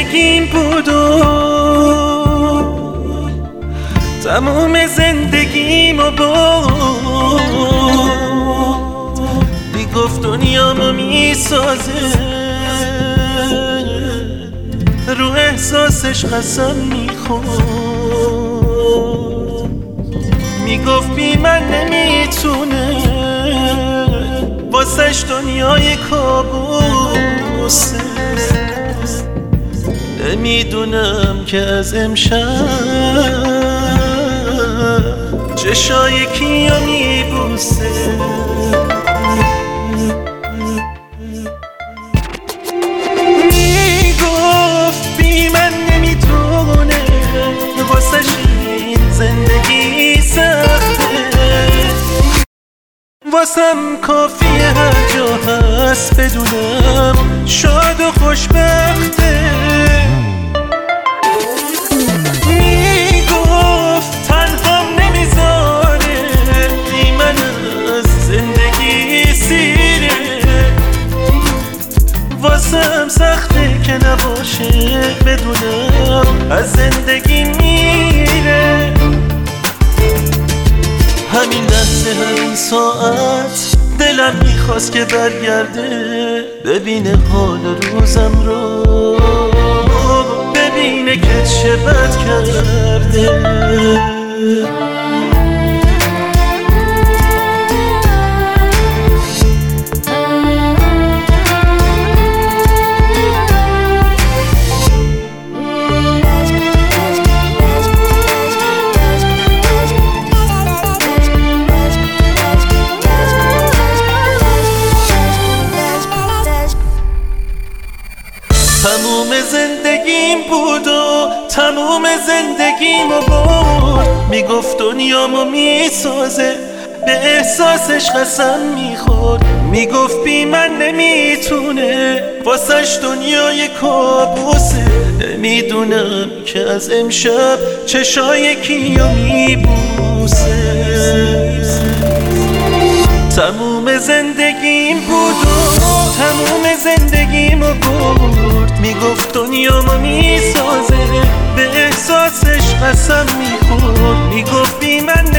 زندگیم بود و تموم زندگیمو برد. میگفت دنیامو میسازه، رو احساسش قسم میخورد. میگفت بی من نمیتونه، واسش دنیای کابوسه. نمیدونم که از امشب چشای کیو میبوسه. میگفت بی من نمیتونه، واسش این زندگی سخته. واسم کافیه هر جا هست بدونم شاد و خوشبخته. میگفت تنهام نمیذاره، بی من از زندگی سیره. واسم سخته که نباشه بدونم از زندگی میره. همین لحظه همین ساعت دلم میخواست که برگرده، ببینه حال روزم رو، ببینه که چه بد کرده. تموم زندگیم بود و تموم زندگیمو برد. میگفت دنیامو میسازه، به احساسش قسم میخورد. میگفت بی من نمیتونه، واسش دنیای کابوسه. نمیدونم که از امشب چشای کیو میبوسه. تموم زندگیم بود و تموم زندگیمو برد. میگفت دنیامو میسازه، به احساسش قسم میخورد. میگفت بی من